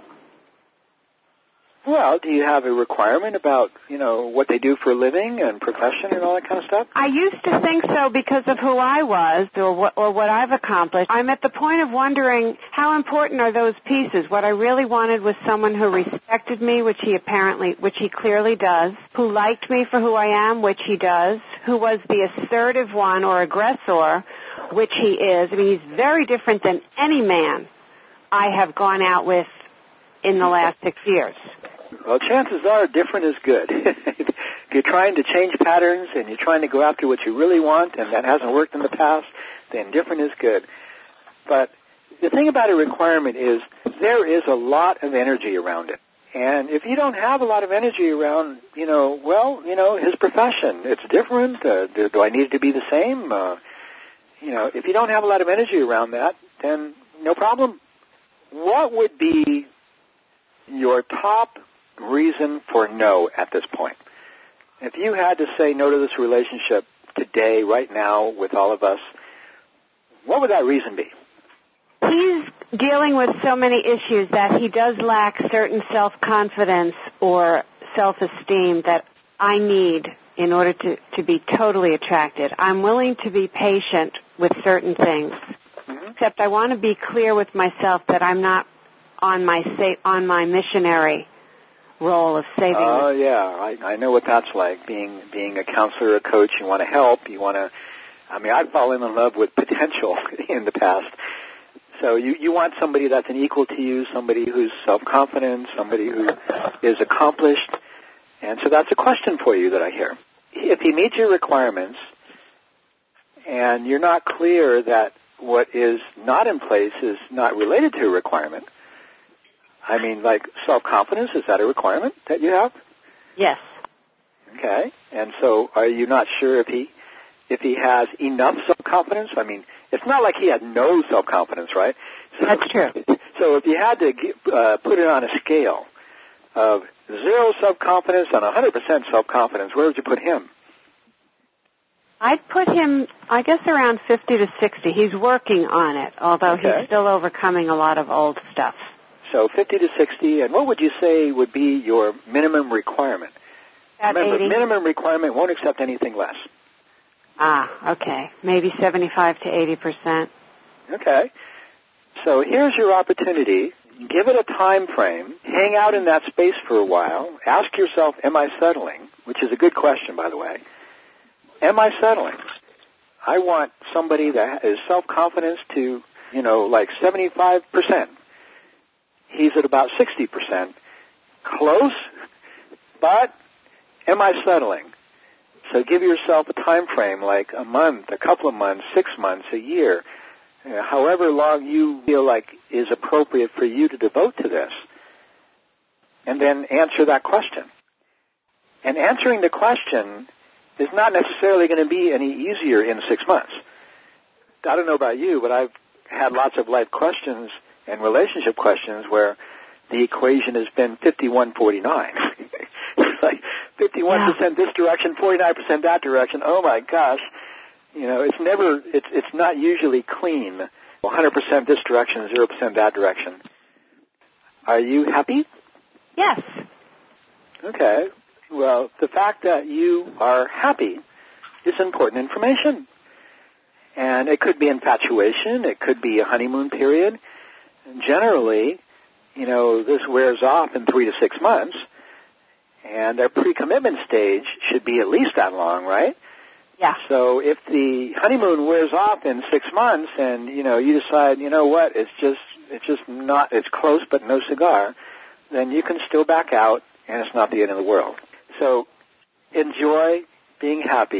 Well, do you have a requirement about, you know, what they do for a living and profession and all that kind of stuff? I used to think so because of who I was or what, or what I've accomplished. I'm at the point of wondering how important are those pieces. What I really wanted was someone who respected me, which he apparently, which he clearly does, who liked me for who I am, which he does, who was the assertive one or aggressor, which he is. I mean, he's very different than any man I have gone out with in the last six years. Well, chances are different is good. If you're trying to change patterns and you're trying to go after what you really want and that hasn't worked in the past, then different is good. But the thing about a requirement is there is a lot of energy around it. And if you don't have a lot of energy around, you know, well, you know, his profession, it's different. Uh, do, do I need it to be the same? Uh, you know, if you don't have a lot of energy around that, then no problem. What would be your top reason for no at this point? If you had to say no to this relationship today, right now, with all of us, what would that reason be? He's dealing with so many issues that he does lack certain self-confidence or self-esteem that I need in order to, to be totally attracted. I'm willing to be patient with certain things, mm-hmm. except I want to be clear with myself that I'm not on my sa- on my missionary role of saving. Oh, uh, yeah, I, I know what that's like. Being being a counselor, a coach, you want to help. You want to. I mean, I've fallen in love with potential in the past. So you you want somebody that's an equal to you, somebody who's self-confident, somebody who is accomplished, and so that's a question for you that I hear. If he meets your requirements, and you're not clear that what is not in place is not related to a requirement. I mean, like self-confidence, is that a requirement that you have? Yes. Okay. And so are you not sure if he if he has enough self-confidence? I mean, it's not like he had no self-confidence, right? So, that's true. So if you had to uh, put it on a scale of zero self-confidence and one hundred percent self-confidence, where would you put him? I'd put him, I guess, around fifty to sixty. He's working on it, although okay. he's still overcoming a lot of old stuff. So fifty to sixty, and what would you say would be your minimum requirement? At Remember, eighty? Minimum requirement won't accept anything less. Ah, okay. Maybe seventy-five to eighty percent. Okay. So here's your opportunity. Give it a time frame. Hang out in that space for a while. Ask yourself, am I settling? Which is a good question, by the way. Am I settling? I want somebody that is self-confidence to, you know, like seventy-five percent. He's at about sixty percent. Close, but am I settling? So give yourself a time frame, like a month, a couple of months, six months, a year, uh, however long you feel like is appropriate for you to devote to this. And then answer that question. And answering the question is not necessarily going to be any easier in six months. I don't know about you, but I've had lots of life questions and relationship questions where the equation has been fifty-one forty-nine. It's like fifty-one percent yeah. this direction, forty-nine percent that direction. Oh my gosh. You know, it's never, it's it's not usually clean. one hundred percent this direction, zero percent that direction. Are you happy? Yes. Okay. Well, the fact that you are happy is important information. And it could be infatuation. It could be a honeymoon period. Generally, you know, this wears off in three to six months, and their pre-commitment stage should be at least that long, right? Yeah. So if the honeymoon wears off in six months, and you know, you decide, you know what, it's just, it's just not, it's close but no cigar, then you can still back out, and it's not the end of the world. So enjoy being happy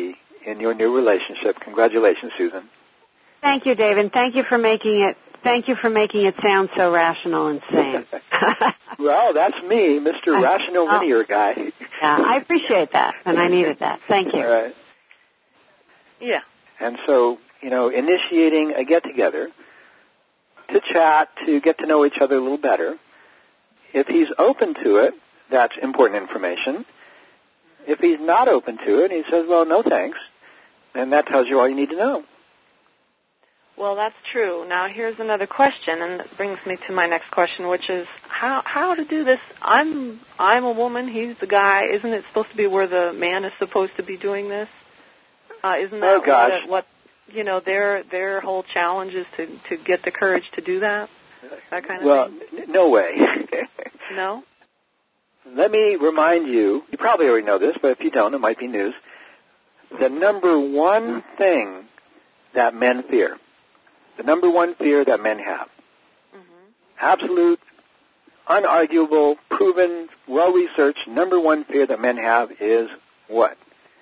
in your new relationship. Congratulations, Susan. Thank you, David. Thank you for making it. Thank you for making it sound so rational and sane. Well, that's me, Mister I, Rational oh, Linear Guy. Yeah, I appreciate that, and I needed that. Thank you. All right. Yeah. And so, you know, initiating a get-together to chat, to get to know each other a little better. If he's open to it, that's important information. If he's not open to it, he says, well, no thanks, then that tells you all you need to know. Well, that's true. Now, here's another question, and it brings me to my next question, which is how how to do this. I'm I'm a woman. He's the guy. Isn't it supposed to be where the man is supposed to be doing this? Uh, isn't that oh, gosh. what, what you know their their whole challenge is to to get the courage to do that? That kind of well, thing. Well, n- no way. No. Let me remind you. You probably already know this, but if you don't, it might be news. The number one thing that men fear. The number one fear that men have. Mm-hmm. Absolute, unarguable, proven, well-researched, number one fear that men have is what?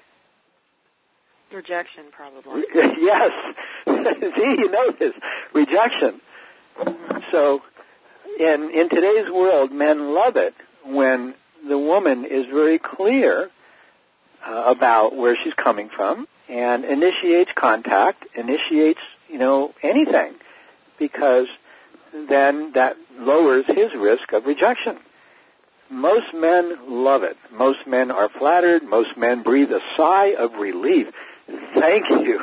Rejection, probably. Yes. See, you know this. Rejection. Mm-hmm. So, in, in today's world, men love it when the woman is very clear uh, about where she's coming from and initiates contact, initiates you know, anything, because then that lowers his risk of rejection. Most men love it. Most men are flattered. Most men breathe a sigh of relief. Thank you.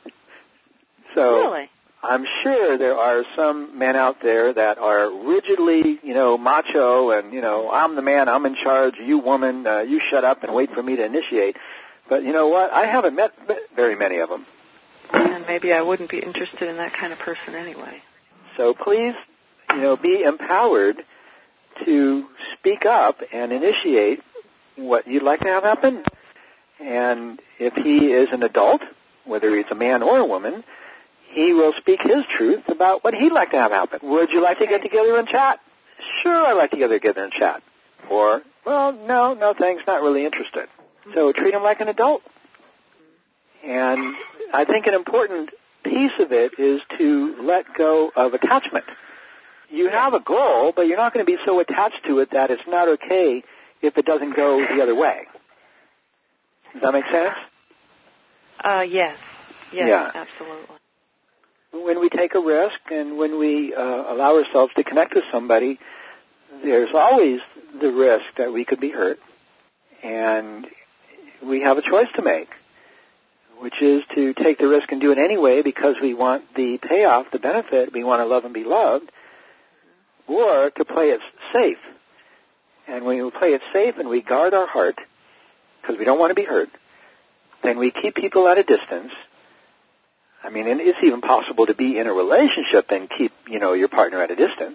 So really? I'm sure there are some men out there that are rigidly, you know, macho and, you know, I'm the man, I'm in charge, you woman, uh, you shut up and wait for me to initiate. But you know what? I haven't met very many of them. And maybe I wouldn't be interested in that kind of person anyway. So please, you know, be empowered to speak up and initiate what you'd like to have happen. And if he is an adult, whether he's a man or a woman, he will speak his truth about what he'd like to have happen. Would you like to get together and chat? Sure, I'd like to get together and chat. Or, well, no, no thanks, not really interested. So treat him like an adult. And I think an important piece of it is to let go of attachment. You have a goal, but you're not going to be so attached to it that it's not okay if it doesn't go the other way. Does that make sense? Uh, yes. Yes, yeah. Absolutely. When we take a risk and when we uh, allow ourselves to connect with somebody, there's always the risk that we could be hurt. And we have a choice to make, which is to take the risk and do it anyway because we want the payoff, the benefit, we want to love and be loved, or to play it safe. And when we play it safe and we guard our heart, because we don't want to be hurt, then we keep people at a distance. I mean, and it's even possible to be in a relationship and keep, you know, your partner at a distance.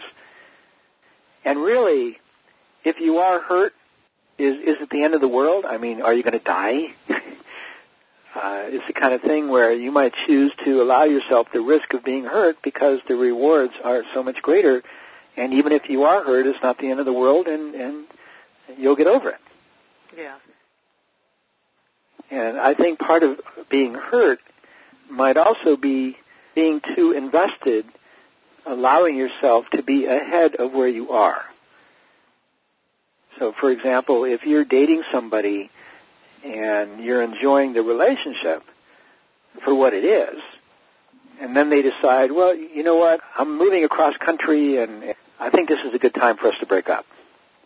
And really, if you are hurt, is is it the end of the world? I mean, are you going to die? Uh, it's the kind of thing where you might choose to allow yourself the risk of being hurt because the rewards are so much greater. And even if you are hurt, it's not the end of the world, and, and you'll get over it. Yeah. And I think part of being hurt might also be being too invested, allowing yourself to be ahead of where you are. So, for example, if you're dating somebody and you're enjoying the relationship for what it is, and then they decide, well, you know what, I'm moving across country and I think this is a good time for us to break up.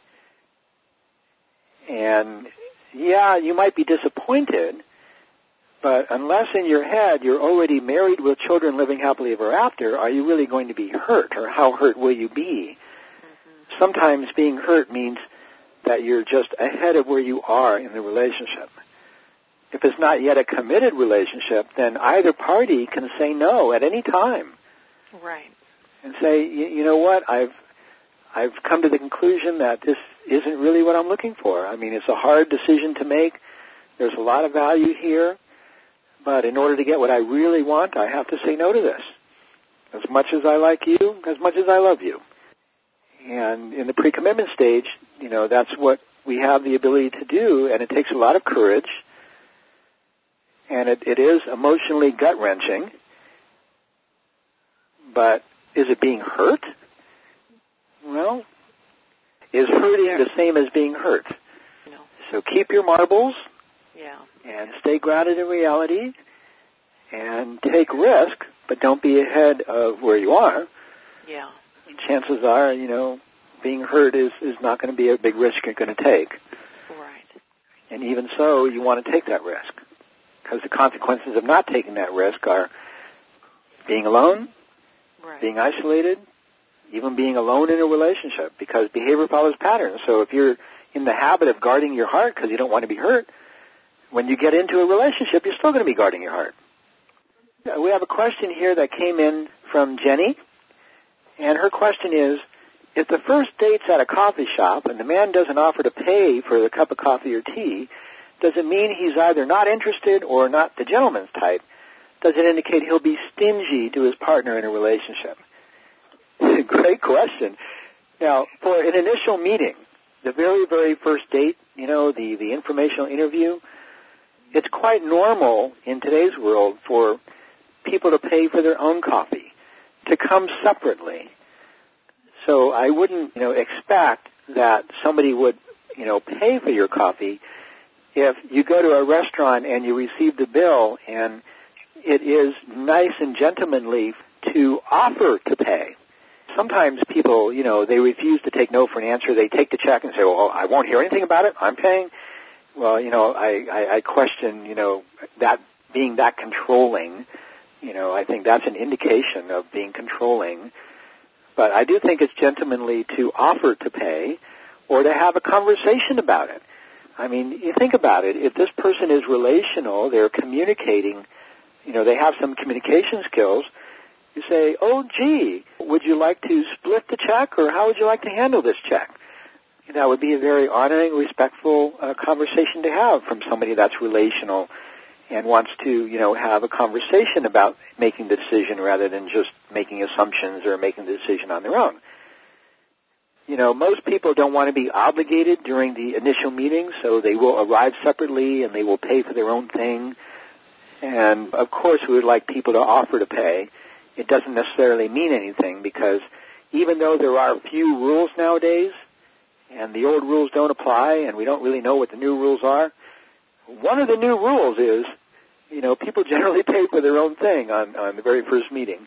And, yeah, you might be disappointed, but unless in your head you're already married with children living happily ever after, are you really going to be hurt, or how hurt will you be? Mm-hmm. Sometimes being hurt means that you're just ahead of where you are in the relationship. If it's not yet a committed relationship, then either party can say no at any time. Right. And say, you know what, I've I've come to the conclusion that this isn't really what I'm looking for. I mean, it's a hard decision to make. There's a lot of value here. But in order to get what I really want, I have to say no to this. As much as I like you, as much as I love you. And in the pre-commitment stage, you know, that's what we have the ability to do, and it takes a lot of courage. and it, it is emotionally gut-wrenching, but is it being hurt? Well, is hurting the same as being hurt? No. So keep your marbles. Yeah. And stay grounded in reality and take risk, but don't be ahead of where you are. Yeah. Chances are, you know, being hurt is, is not going to be a big risk you're going to take. Right. And even so, you want to take that risk, because the consequences of not taking that risk are being alone, right. being isolated, even being alone in a relationship, because behavior follows patterns. So if you're in the habit of guarding your heart because you don't want to be hurt, when you get into a relationship, you're still going to be guarding your heart. We have a question here that came in from Jenny, and her question is, if the first date's at a coffee shop and the man doesn't offer to pay for the cup of coffee or tea, does it mean he's either not interested or not the gentleman's type? Does it indicate he'll be stingy to his partner in a relationship? Great question. Now, for an initial meeting, the very, very first date, you know, the, the informational interview, it's quite normal in today's world for people to pay for their own coffee, to come separately. So I wouldn't, you know, expect that somebody would, you know, pay for your coffee if you go to a restaurant and you receive the bill and it is nice and gentlemanly to offer to pay. Sometimes people, you know, they refuse to take no for an answer. They take the check and say, well, I won't hear anything about it. I'm paying. Well, you know, I, I, I question, you know, that being that controlling. You know, I think that's an indication of being controlling. But I do think it's gentlemanly to offer to pay or to have a conversation about it. I mean, you think about it. If this person is relational, they're communicating, you know, they have some communication skills, you say, oh, gee, would you like to split the check, or how would you like to handle this check? That would be a very honoring, respectful uh, conversation to have from somebody that's relational and wants to, you know, have a conversation about making the decision rather than just making assumptions or making the decision on their own. You know, most people don't want to be obligated during the initial meeting, so they will arrive separately and they will pay for their own thing. And, of course, we would like people to offer to pay. It doesn't necessarily mean anything, because even though there are few rules nowadays and the old rules don't apply and we don't really know what the new rules are, one of the new rules is, you know, people generally pay for their own thing on, on the very first meeting.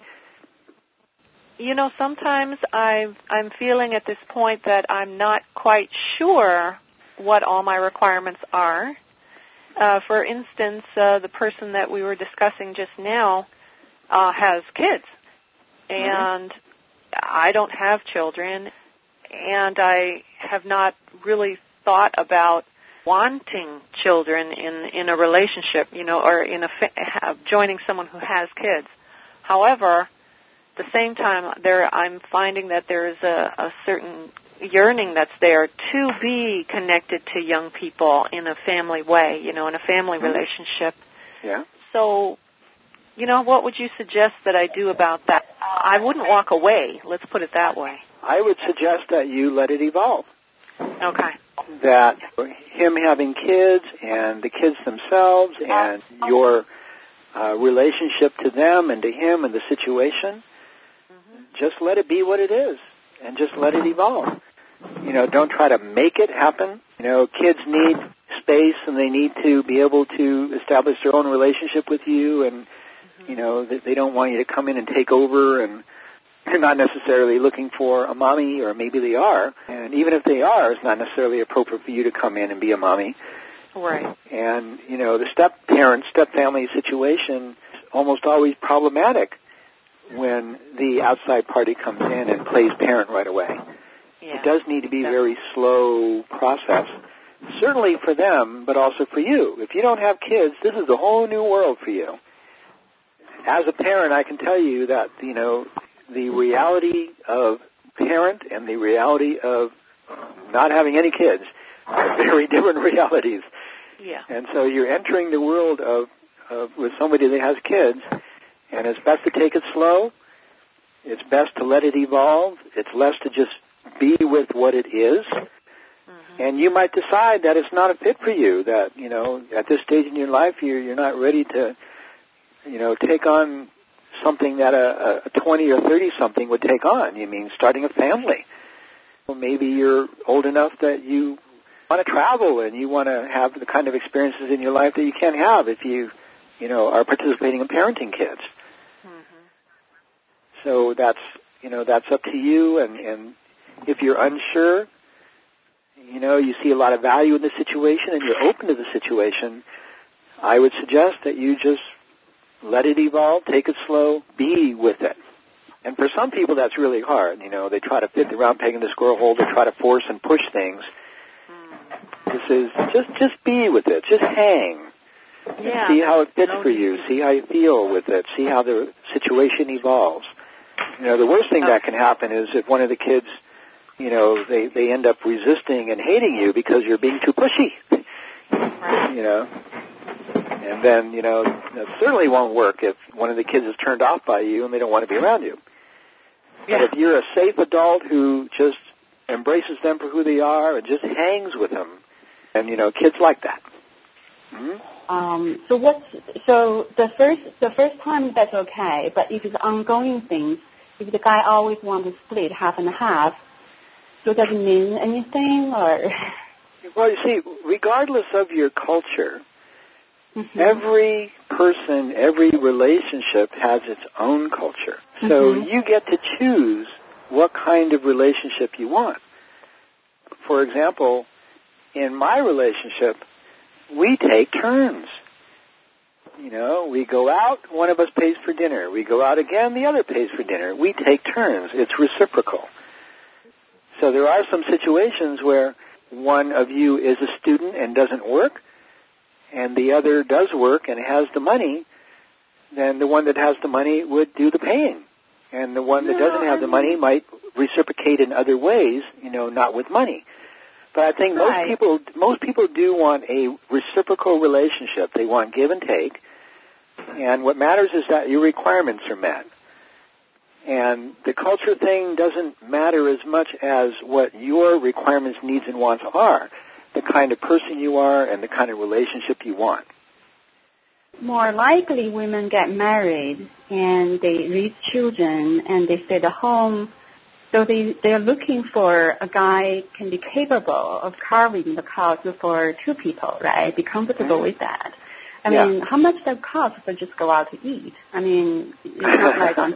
You know, sometimes I've, I'm feeling at this point that I'm not quite sure what all my requirements are. Uh, for instance, uh, the person that we were discussing just now uh, has kids, and mm-hmm. I don't have children, and I have not really thought about wanting children in in a relationship, you know, or in a fa- joining someone who has kids. However, at the same time, there I'm finding that there is a, a certain yearning that's there to be connected to young people in a family way, you know, in a family mm-hmm. relationship. Yeah. So, you know, what would you suggest that I do about that? I wouldn't walk away. Let's put it that way. I would suggest that you let it evolve. Okay. That him having kids and the kids themselves and your uh, relationship to them and to him and the situation, mm-hmm. just let it be what it is and just let it evolve. You know, don't try to make it happen. You know, kids need space and they need to be able to establish their own relationship with you, and, mm-hmm. you know, they don't want you to come in and take over, and they're not necessarily looking for a mommy, or maybe they are. And even if they are, it's not necessarily appropriate for you to come in and be a mommy. Right. And, you know, the step-parent, step-family situation is almost always problematic when the outside party comes in and plays parent right away. Yeah. It does need to be a very slow process, certainly for them, but also for you. If you don't have kids, this is a whole new world for you. As a parent, I can tell you that, you know, the reality of parent and the reality of not having any kids are very different realities. Yeah. And so you're entering the world of, of with somebody that has kids, and it's best to take it slow. It's best to let it evolve. It's less to just be with what it is. Mm-hmm. And you might decide that it's not a fit for you, that, you know, at this stage in your life you're, you're not ready to, you know, take on something that a, a twenty or thirty-something would take on. You mean starting a family. Well, maybe you're old enough that you want to travel and you want to have the kind of experiences in your life that you can't have if you, you know, are participating in parenting kids. Mm-hmm. So that's, you know, that's up to you. And, and if you're unsure, you know, you see a lot of value in the situation and you're open to the situation, I would suggest that you just let it evolve, take it slow, be with it. And for some people that's really hard. You know, they try to fit the round peg in the square hole, they try to force and push things. This is just just be with it, just hang. Yeah. See how it fits for you, see how you feel with it, see how the situation evolves. You know, the worst thing that can happen is if one of the kids, you know, they, they end up resisting and hating you because you're being too pushy. Right. You know. And then, you know, it certainly won't work if one of the kids is turned off by you and they don't want to be around you. Yeah. But if you're a safe adult who just embraces them for who they are and just hangs with them, and, you know, kids like that. Mm-hmm. Um, so what's, so the first, the first time that's okay, but if it's ongoing things, if the guy always wants to split half and half, so does it mean anything or? Well, you see, regardless of your culture, mm-hmm. every person, every relationship has its own culture. So mm-hmm. you get to choose what kind of relationship you want. For example, in my relationship, we take turns. You know, we go out, one of us pays for dinner. We go out again, the other pays for dinner. We take turns. It's reciprocal. So there are some situations where one of you is a student and doesn't work, and the other does work and has the money, then the one that has the money would do the paying. And the one that no, doesn't have I mean, the money might reciprocate in other ways, you know, not with money. But I think right. most people most people do want a reciprocal relationship. They want give and take. And what matters is that your requirements are met. And the culture thing doesn't matter as much as what your requirements, needs, and wants are, the kind of person you are and the kind of relationship you want. More likely women get married and they raise children and they stay at home. So they, they're looking for a guy can be capable of carving the cost for two people, right? Be comfortable mm-hmm. with that. I yeah. mean, how much does it cost to just go out to eat? I mean, it's not like on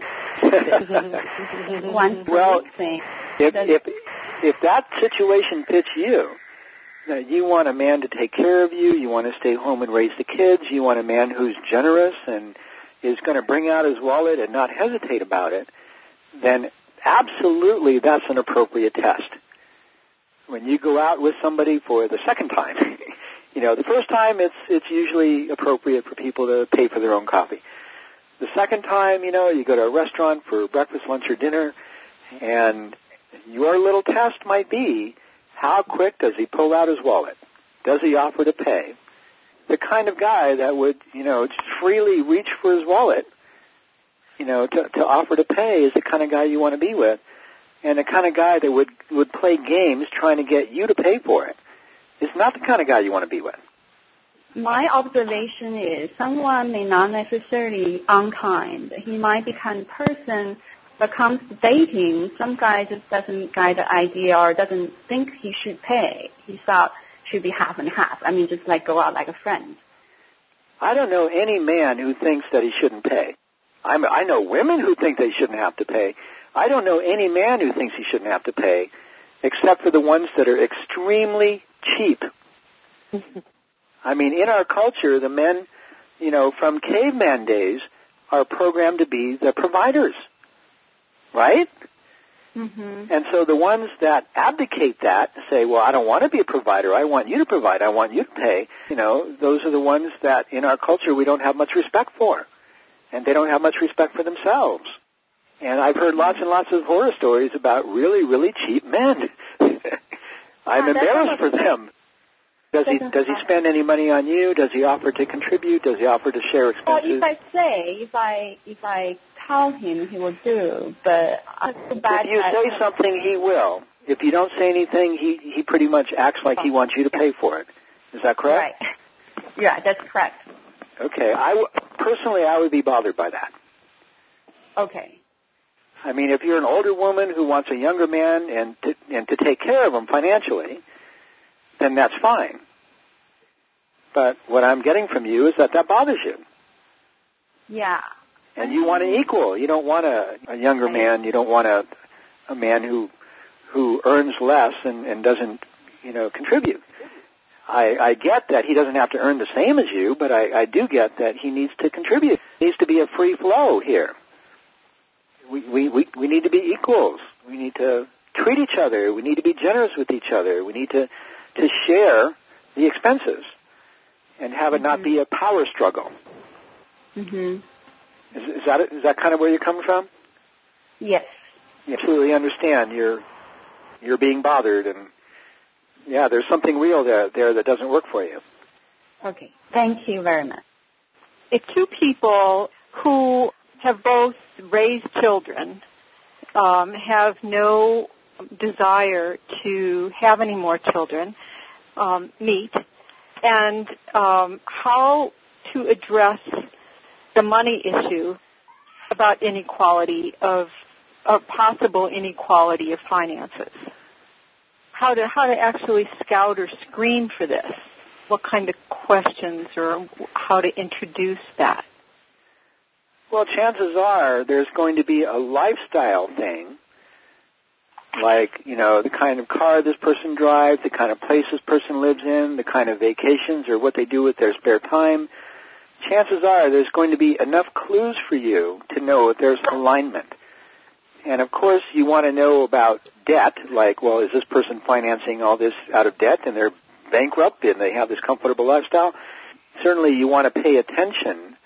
one well, thing. If, if, if that situation fits you, that you want a man to take care of you, you want to stay home and raise the kids, you want a man who's generous and is going to bring out his wallet and not hesitate about it, then absolutely that's an appropriate test. When you go out with somebody for the second time, you know, the first time it's it's usually appropriate for people to pay for their own coffee. The second time, you know, you go to a restaurant for breakfast, lunch, or dinner, and your little test might be, how quick does he pull out his wallet? Does he offer to pay? The kind of guy that would, you know, just freely reach for his wallet, you know, to, to offer to pay is the kind of guy you want to be with, and the kind of guy that would, would play games trying to get you to pay for it is not the kind of guy you want to be with. My observation is someone may not necessarily unkind. He might be kind of person, but comes to dating, some guy just doesn't get the idea or doesn't think he should pay. He thought should be half and half. I mean, just like go out like a friend. I don't know any man who thinks that he shouldn't pay. I'm, I know women who think they shouldn't have to pay. I don't know any man who thinks he shouldn't have to pay, except for the ones that are extremely cheap. I mean, in our culture, the men, you know, from caveman days are programmed to be the providers, right? Mm-hmm. And so the ones that abdicate that, say, well, I don't want to be a provider. I want you to provide. I want you to pay. You know, those are the ones that in our culture we don't have much respect for. And they don't have much respect for themselves. And I've heard lots and lots of horror stories about really, really cheap men. I'm yeah, embarrassed for them. Does he does he spend any money on you? Does he offer to contribute? Does he offer to share expenses? Well, if I say, if I if I tell him, he will do. But I feel bad if you say something, he will. if you don't say anything, he, he pretty much acts like he wants you to pay for it. Is that correct? Right. Yeah, that's correct. Okay. I w- personally, I would be bothered by that. Okay. I mean, if you're an older woman who wants a younger man and to, and to take care of him financially, then that's fine. But what I'm getting from you is that that bothers you. Yeah. And you want an equal. You don't want a, a younger man. You don't want a, a man who who earns less and, and doesn't, you know, contribute. I, I get that he doesn't have to earn the same as you, but I, I do get that he needs to contribute. It needs to be a free flow here. We, we, we, we need to be equals. We need to treat each other. We need to be generous with each other. We need to, to share the expenses and have it mm-hmm. not be a power struggle. Mm-hmm. Is, is that is that kind of where you're coming from? Yes. You absolutely understand. You're you're being bothered, and yeah, there's something real there, there that doesn't work for you. Okay. Thank you very much. If two people who have both raised children um, have no desire to have any more children um, meet, and um, how to address the money issue about inequality of, of possible inequality of finances. How to how to actually scout or screen for this. What kind of questions or how to introduce that? Well, chances are there's going to be a lifestyle thing, like, you know, the kind of car this person drives, the kind of place this person lives in, the kind of vacations or what they do with their spare time. Chances are there's going to be enough clues for you to know if there's alignment. And, of course, you want to know about debt, like, well, is this person financing all this out of debt and they're bankrupt and they have this comfortable lifestyle? Certainly you want to pay attention.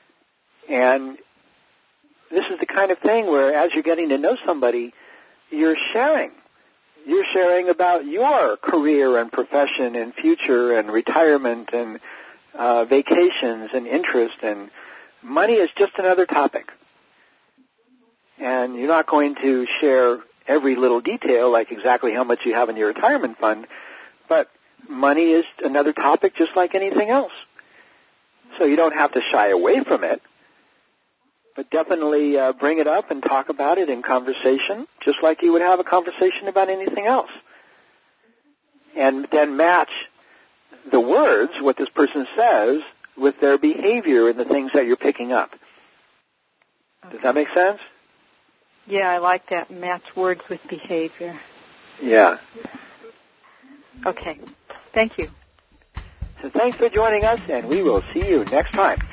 And this is the kind of thing where as you're getting to know somebody, you're sharing. You're sharing about your career and profession and future and retirement and uh, vacations and interest, and money is just another topic. And you're not going to share every little detail, like exactly how much you have in your retirement fund, but money is another topic just like anything else. So you don't have to shy away from it, but definitely uh, bring it up and talk about it in conversation, just like you would have a conversation about anything else. And then match the words, what this person says, with their behavior and the things that you're picking up. Okay. Does that make sense? Yeah, I like that. Match words with behavior. Yeah. Okay. Thank you. So thanks for joining us, and we will see you next time.